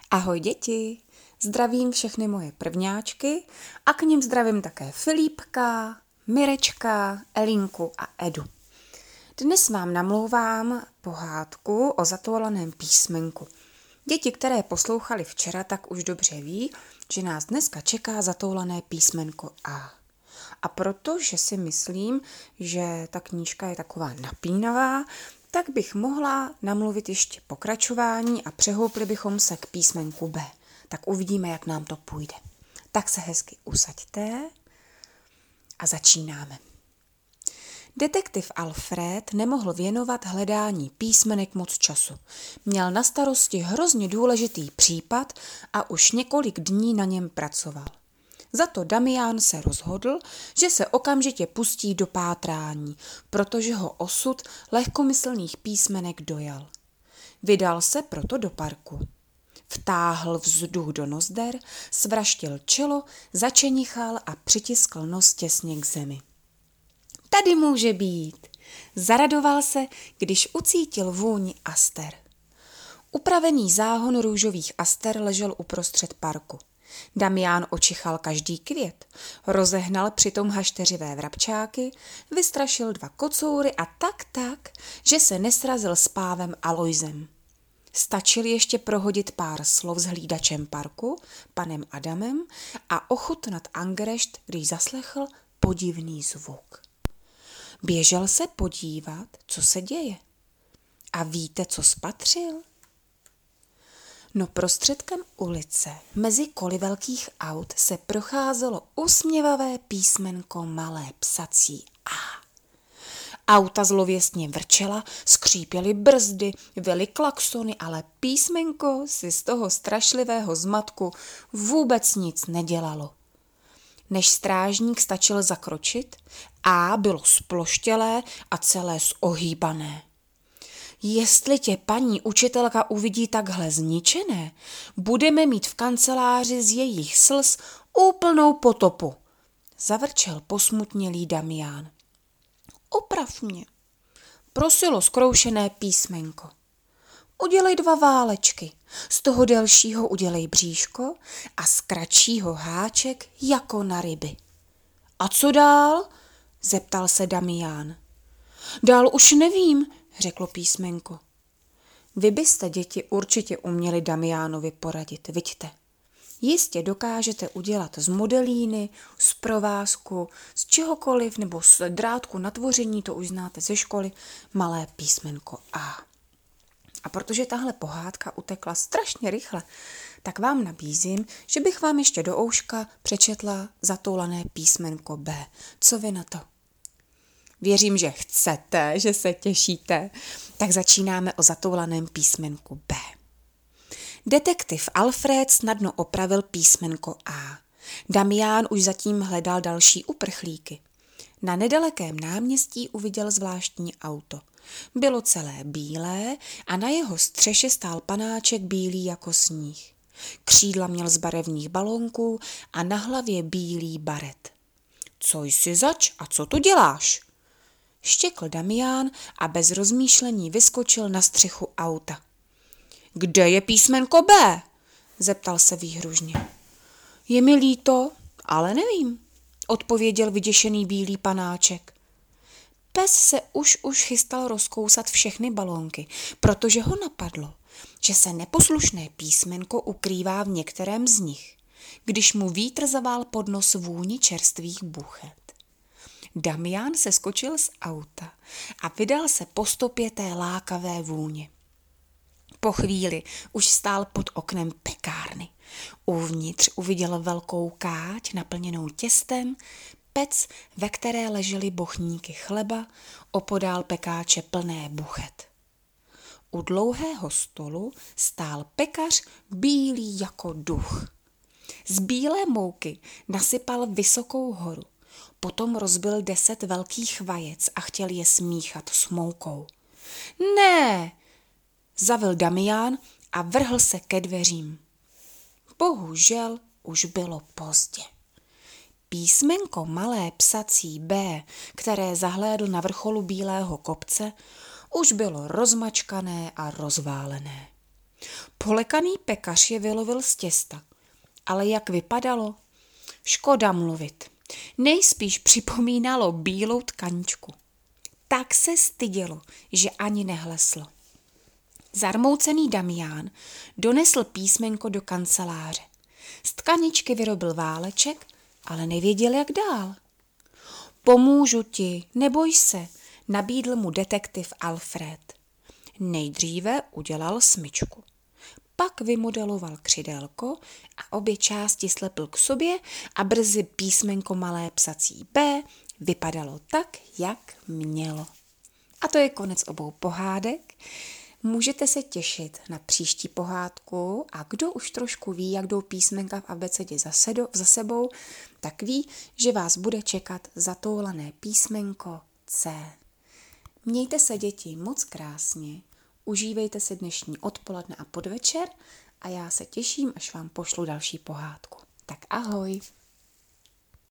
Ahoj děti, zdravím všechny moje prvňáčky a k nim zdravím také Filipka, Mirečka, Elinku a Edu. Dnes vám namlouvám pohádku o zatoulaného písmenku. Děti, které poslouchali včera, tak už dobře ví, že nás dneska čeká zatoulané písmenko A. A protože si myslím, že ta knížka je taková napínavá, tak bych mohla namluvit ještě pokračování a přehoupli bychom se k písmenku B. Tak uvidíme, jak nám to půjde. Tak se hezky usaďte a začínáme. Detektiv Alfred nemohl věnovat hledání písmenek moc času. Měl na starosti hrozně důležitý případ a už několik dní na něm pracoval. Za to Damián se rozhodl, že se okamžitě pustí do pátrání, protože ho osud lehkomyslných písmenek dojal. Vydal se proto do parku. Vtáhl vzduch do nozder, svraštil čelo, začenichal a přitiskl nos těsně k zemi. Tady může být. Zaradoval se, když ucítil vůni aster. Upravený záhon růžových aster ležel uprostřed parku. Damián očichal každý květ, rozehnal přitom hašteřivé vrabčáky, vystrašil 2 kocoury a tak, že se nesrazil s pávem Alojzem. Stačil ještě prohodit pár slov s hlídačem parku, panem Adamem, a ochutnat angerešt, když zaslechl podivný zvuk. Běžel se podívat, co se děje. A víte, co spatřil? No prostředkem ulice, mezi koly velkých aut, se procházelo usměvavé písmenko malé psací A. Auta zlověstně vrčela, skřípěly brzdy, vyly klaxony, ale písmenko si z toho strašlivého zmatku vůbec nic nedělalo. Než strážník stačil zakročit, A bylo sploštělé a celé zohýbané. Jestli tě paní učitelka uvidí takhle zničené, budeme mít v kanceláři z jejich slz úplnou potopu, zavrčel posmutnělý Damián. Oprav mě, prosilo zkroušené písmenko. Udělej 2 válečky, z toho delšího udělej bříško a z kratšího háček jako na ryby. A co dál? Zeptal se Damián. Dál už nevím, řeklo písmenko. Vy byste, děti, určitě uměli Damiánovi poradit, viďte. Jistě dokážete udělat z modelíny, z provázku, z čehokoliv nebo z drátku na tvoření, to už znáte ze školy, malé písmenko A. A protože tahle pohádka utekla strašně rychle, tak vám nabízím, že bych vám ještě do ouška přečetla zatoulané písmenko B. Co vy na to? Věřím, že chcete, že se těšíte. Tak začínáme o zatoulaném písmenku B. Detektiv Alfred snadno opravil písmenko A. Damián už zatím hledal další uprchlíky. Na nedalekém náměstí uviděl zvláštní auto. Bylo celé bílé a na jeho střeše stál panáček bílý jako sníh. Křídla měl z barevných balónků a na hlavě bílý baret. Co jsi zač a co tu děláš? Štěkl Damián a bez rozmýšlení vyskočil na střechu auta. Kde je písmenko B? Zeptal se výhružně. Je mi líto, ale nevím, odpověděl vyděšený bílý panáček. Pes se už chystal rozkousat všechny balónky, protože ho napadlo, že se neposlušné písmenko ukrývá v některém z nich, když mu vítr zavál pod nos vůni čerstvých buchet. Damián se skočil z auta a vydal se po stopě té lákavé vůně. Po chvíli už stál pod oknem pekárny. Uvnitř uviděl velkou káť naplněnou těstem, pec, ve které ležely bochníky chleba, opodál pekáče plné buchet. U dlouhého stolu stál pekař bílý jako duch. Z bílé mouky nasypal vysokou horu. Potom rozbil 10 velkých vajec a chtěl je smíchat s moukou. Ne, zavil Damián a vrhl se ke dveřím. Bohužel už bylo pozdě. Písmenko malé psací B, které zahlédl na vrcholu bílého kopce, už bylo rozmačkané a rozválené. Polekaný pekař je vylovil z těsta. Ale jak vypadalo? Škoda mluvit. Nejspíš připomínalo bílou tkaničku. Tak se stydělo, že ani nehleslo. Zarmoucený Damián donesl písmenko do kanceláře. Z tkaničky vyrobil váleček, ale nevěděl, jak dál. Pomůžu ti, neboj se, nabídl mu detektiv Alfred. Nejdříve udělal smyčku. Pak vymodeloval křidélko a obě části slepil k sobě a brzy písmenko malé psací B vypadalo tak, jak mělo. A to je konec obou pohádek. Můžete se těšit na příští pohádku a kdo už trošku ví, jak jdou písmenka v abecedě za sebou, tak ví, že vás bude čekat zatoulané písmenko C. Mějte se, děti, moc krásně, užívejte si dnešní odpoledne a podvečer a já se těším, až vám pošlu další pohádku. Tak ahoj!